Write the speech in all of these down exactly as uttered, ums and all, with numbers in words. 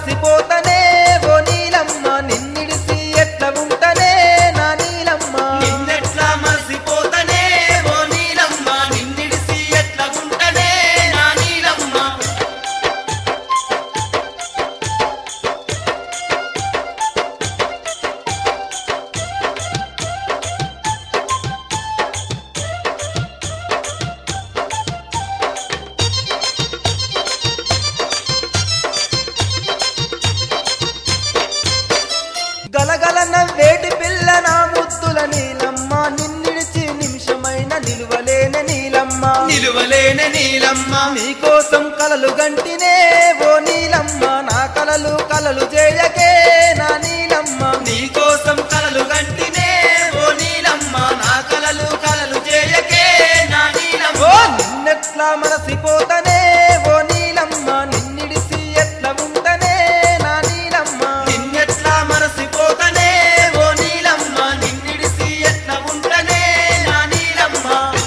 మరసిపోతనే ఓ నీలమ్మ నిన్నిడిసి ఎట్లా ఉంటనే నా నీలమ్మ నిన్నెట్లా మరసిపోతనే ఓ నీలమ్మ నిన్నిడిసి ఎట్లా ఉంటనే నా నీలమ్మ గలగల నవ్వేటి పిల్ల నా ముద్దుల నీలమ్మ నిన్నిడిచి నిమిషమైన నిలువలేని నీలమ్మ నిలువలేని నీలమ్మ నీకోసం కలలు గంటినే ఓ నీలమ్మ నా కలలు కలలు చేయకే నా నీలమ్మ నీకోసం కలలు గంటినే ఓ నీలమ్మ నా కలలు కలలు చేయకే నా నీలమ్మ ఓ నిన్నెట్లా మరసిపోతనే ఓ నీలమ్మ నిన్నిడిసి ఎట్లా ఉంటనే నా నీలమ్మ నిన్నెట్లా మరసిపోతనే ఓ నీలమ్మ నిన్నిడిసి ఎట్లా ఉంటనే నా నీలమ్మ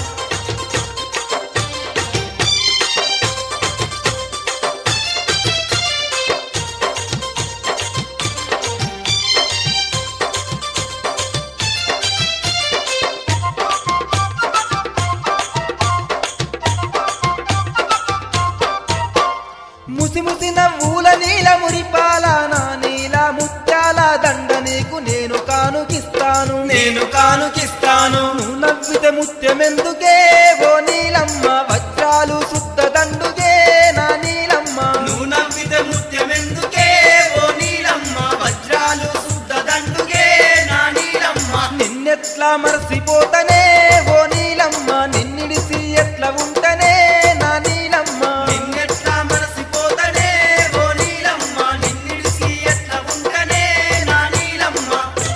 ముసి ముసి నవ్వుల నీల మురిపాల నా నీల ముత్యాల దండ నీకు నేను కానుకిస్తాను నేను కానుకిస్తాను నువ్వు నవ్వితే ముత్యమెందుకే ఓ నీలమ్మ వజ్రాలు శుద్ధ దండుగే నా నీలమ్మ నువ్వు నవ్వితే ముత్యమెందుకే ఓ నీలమ్మ వజ్రాలు శుద్ధ దండుగే నా నీలమ్మ నిన్నెట్లా మరసిపోతనే ఓ నీలమ్మ నిన్నిడిసి ఎట్లా ఉంటనే నా నీలమ్మ నిన్నెట్లా మరసిపోతనే ఓ నీలమ్మ నిన్నిడిసి ఎట్లా ఉంటనే నా నీలమ్మ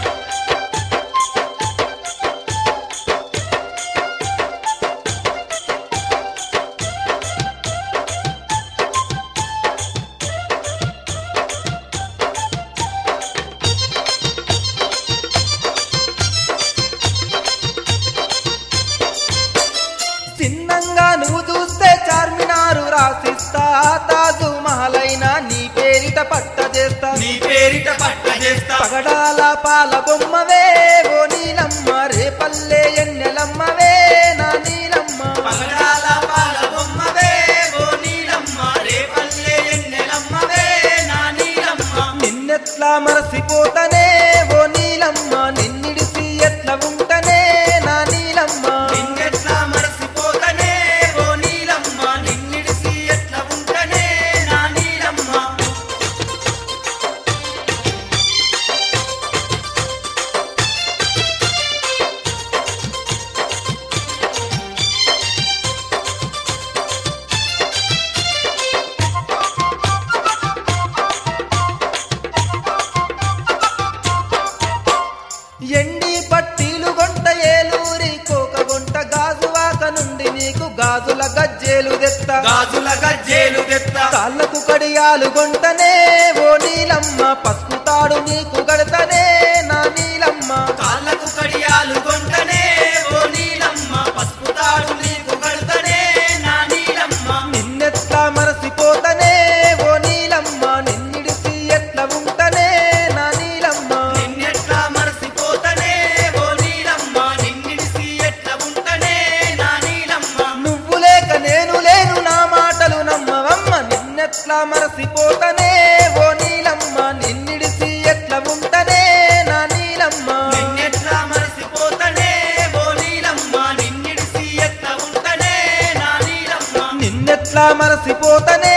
చిన్నంగా నువ్వు చూస్తే చార్మినారు రాసిస్తా తాజు మహలైనా నీ పేరిట పట్ట చేస్తా నీ పేరిట పట్ట చేస్తా పగడాల పాల బొమ్మవే ఓ నీలమ్మ రేపల్లె ఎన్నెలమ్మవే నా నీలమ్మ పగడాల పాల బొమ్మవే ఓ నీలమ్మ రేపల్లె ఎన్నెలమ్మవే నా నీలమ్మ నిన్నెట్లా మరసిపోతనే ఓ నీలమ్మ నిన్నిడిసి ఎట్లా ఉంటనే నా నీలమ్మ నిన్నెట్లా మరసిపోతనే ఓ నీలమ్మ నిన్నిడిసి ఎట్లా ఉంటనే నా నీలమ్మ ఎండి పట్టీలు గొంట ఏలూరి కోక గొంట గాజువాక నుండి నీకు గాజుల గజ్జేలు తెస్తా గాజుల గజ్జేలు తెత్తా కాళ్ళకు కడియాలు గొంటనే ఓ నీలమ్మ పసుపు తాడు నీకు గడతనే నా నీలమ్మ కాళ్ళకు కడియాలు కొంటనే ఓ నీలమ్మ పసుపు తాడు నీకు కడతనే నా నీలమ్మ నిన్నెట్లా మరసిపోతనే ఓ నీలమ్మ నిన్నిడిసి ఎట్లా ఉంటనే నా నీలమ్మ నిన్నెట్లా మరసిపోతనే ఓ నీలమ్మ నిన్నిడిసి ఎట్లా ఉంటనే నా నీలమ్మ నువ్వు లేక నేను లేను నా మాటలు నమ్మవమ్మ నిన్నెట్లా మరసిపోతనే ఓ నీలమ్మ నిన్నిడిసి ఎట్లా ఉంటనే నా నీలమ్మ నిన్నెట్లా మరసిపోతనే ఓ నీలమ్మ నిన్నిడిసి ఎట్లా ఉంటనే నా నీలమ్మ నిన్నెట్లా మరసిపోతనే